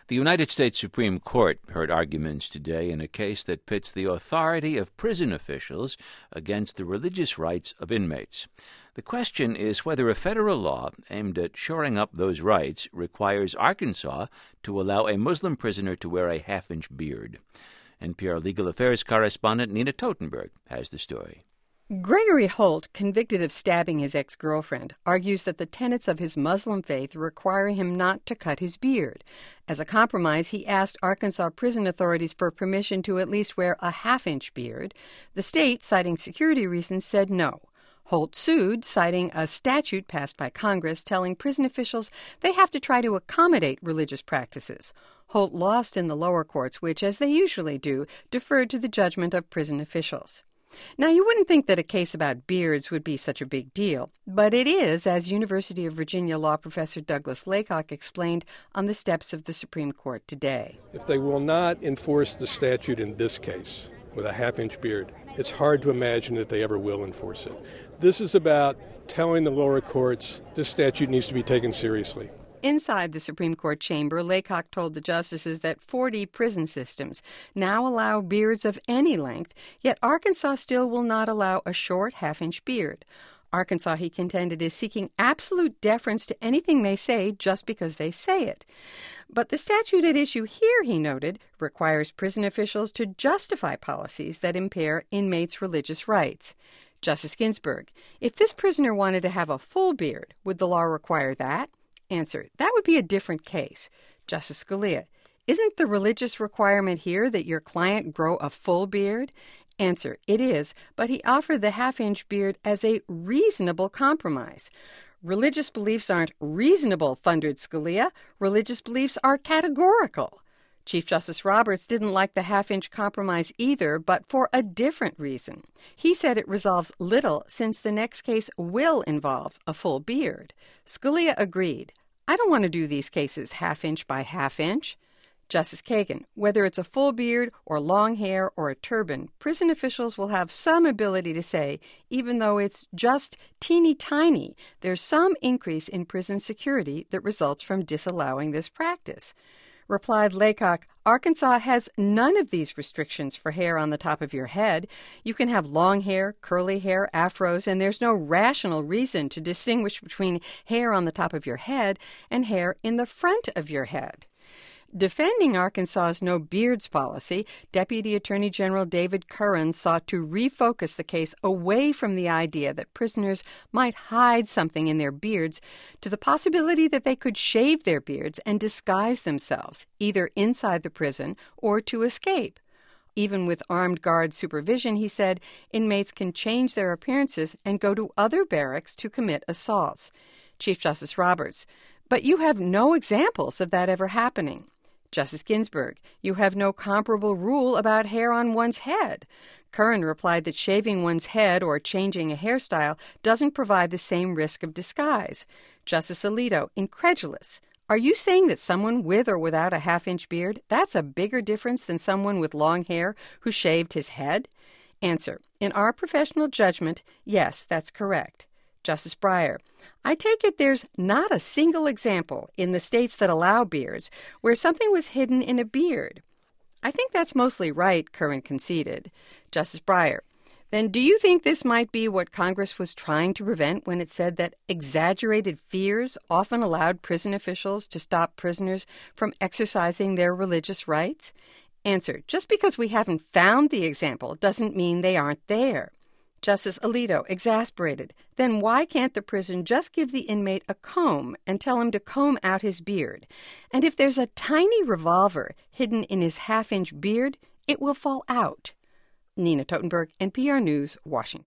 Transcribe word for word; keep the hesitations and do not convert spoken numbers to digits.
The United States Supreme Court heard arguments today in a case that pits the authority of prison officials against the religious rights of inmates. The question is whether a federal law aimed at shoring up those rights requires Arkansas to allow a Muslim prisoner to wear a half-inch beard. N P R Legal Affairs correspondent Nina Totenberg has the story. Gregory Holt, convicted of stabbing his ex-girlfriend, argues that the tenets of his Muslim faith require him not to cut his beard. As a compromise, he asked Arkansas prison authorities for permission to at least wear a half-inch beard. The state, citing security reasons, said no. Holt sued, citing a statute passed by Congress telling prison officials they have to try to accommodate religious practices. Holt lost in the lower courts, which, as they usually do, deferred to the judgment of prison officials. Now, you wouldn't think that a case about beards would be such a big deal, but it is, as University of Virginia law professor Douglas Laycock explained on the steps of the Supreme Court today. If they will not enforce the statute in this case with a half-inch beard, it's hard to imagine that they ever will enforce it. This is about telling the lower courts this statute needs to be taken seriously. Inside the Supreme Court chamber, Laycock told the justices that forty prison systems now allow beards of any length, yet Arkansas still will not allow a short half-inch beard. Arkansas, he contended, is seeking absolute deference to anything they say just because they say it. But the statute at issue here, he noted, requires prison officials to justify policies that impair inmates' religious rights. Justice Ginsburg, if this prisoner wanted to have a full beard, would the law require that? Answer, that would be a different case. Justice Scalia, isn't the religious requirement here that your client grow a full beard? Answer, it is, but he offered the half-inch beard as a reasonable compromise. Religious beliefs aren't reasonable, thundered Scalia. Religious beliefs are categorical. Chief Justice Roberts didn't like the half-inch compromise either, but for a different reason. He said it resolves little since the next case will involve a full beard. Scalia agreed. I don't want to do these cases half-inch by half-inch. Justice Kagan, whether it's a full beard or long hair or a turban, prison officials will have some ability to say, even though it's just teeny tiny, there's some increase in prison security that results from disallowing this practice. Replied Laycock, Arkansas has none of these restrictions for hair on the top of your head. You can have long hair, curly hair, afros, and there's no rational reason to distinguish between hair on the top of your head and hair in the front of your head. Defending Arkansas's no beards policy, Deputy Attorney General David Curran sought to refocus the case away from the idea that prisoners might hide something in their beards to the possibility that they could shave their beards and disguise themselves, either inside the prison or to escape. Even with armed guard supervision, he said, inmates can change their appearances and go to other barracks to commit assaults. Chief Justice Roberts, but you have no examples of that ever happening. Justice Ginsburg, you have no comparable rule about hair on one's head. Curran replied that shaving one's head or changing a hairstyle doesn't provide the same risk of disguise. Justice Alito, incredulous. Are you saying that someone with or without a half-inch beard, that's a bigger difference than someone with long hair who shaved his head? Answer, in our professional judgment, yes, that's correct. Justice Breyer, I take it there's not a single example in the states that allow beards where something was hidden in a beard. I think that's mostly right, Curran conceded. Justice Breyer, then do you think this might be what Congress was trying to prevent when it said that exaggerated fears often allowed prison officials to stop prisoners from exercising their religious rights? Answer, just because we haven't found the example doesn't mean they aren't there. Justice Alito, exasperated, then why can't the prison just give the inmate a comb and tell him to comb out his beard? And if there's a tiny revolver hidden in his half-inch beard, it will fall out. Nina Totenberg, N P R News, Washington.